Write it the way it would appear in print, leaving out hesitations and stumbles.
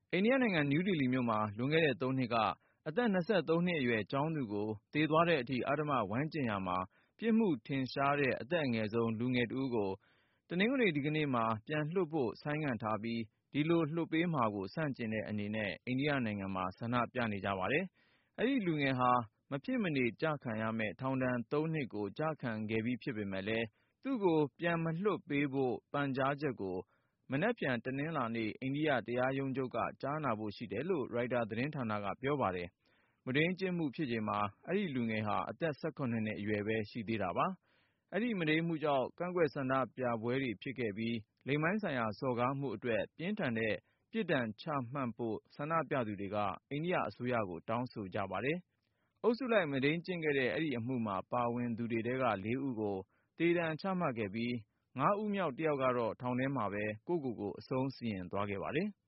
အိန္ဒိယနိုင်ငံ နယူးဒေလီမြို့မှာ လွန်ခဲ့တဲ့ ၃ နှစ်က အသက် နှစ်အရွယ် ကျောင်းသူကို သေသွားတဲ့အထိ အဓမ္မ ဝမ်းကျင်ရာမှာ ပြစ်မှုထင်ရှားတဲ့ အသက်အငယ်ဆုံး လူငယ်တဦးကို တနင်္ဂနွေ ဒီကနေ့မှာ ပြန်လွှတ်ဖို့ ဆိုင်းငံ့ထားပြီး ဒီလိုလွှတ်ပေးမှာကို ဆန့်ကျင်တဲ့အနေနဲ့ အိန္ဒိယနိုင်ငံမှာ ဆန္ဒပြနေကြပါတယ်။ အဲဒီလူငယ်ဟာ မဖြစ်မနေ ကျခံရမယ့် ထောင်ဒဏ် နှစ်ကို ကျခံခဲ့ပြီးဖြစ်ပေမယ့်လည်း သူ့ကို ပြန်မလွှတ်ပေးဖို့ ပန်ကြားချက်ကို မနက်ဖြန် တနင်္လာနေ့ အိန္ဒိယ တရားရုံးချုပ်က ကြားနာဖို့ရှိတယ်လို့ ရိုက်တာသတင်းဌာနက ပြောပါတယ်။ မုဒိန်းကျင့်မှုဖြစ်ချိန်မှာ အဲဒီလူငယ်ဟာ အသက် နှစ်အရွယ်ပဲ ရှိသေးတာပါ။ အဲဒီမုဒိန်းမှုကြောင့် ကန့်ကွက်ဆန္ဒပြပွဲတွေဖြစ်ခဲ့ပြီး လိင်ပိုင်းဆိုင်ရာ စော်ကားမှုအတွက် ပြင်းထန်တဲ့ ပြစ်ဒဏ်ချမှတ်ဖို့ ဆန္ဒပြသူတွေက အိန္ဒိယအစိုးရကို တောင်းဆိုကြပါတယ်။ အုပ်စုလိုက် မုဒိန်းကျင့်ခဲ့တဲ့ အဲဒီအမှုမှာ ပါဝင်သူတွေထဲက ဦးကို သေဒဏ်ချမှတ်ခဲ့ပြီး ဦးမြောက် တယောက်ကတော့ ထောင်ထဲမှာပဲ ကိုယ့်ကိုယ်ကို အဆုံးစီရင်သွားခဲ့ပါတယ်။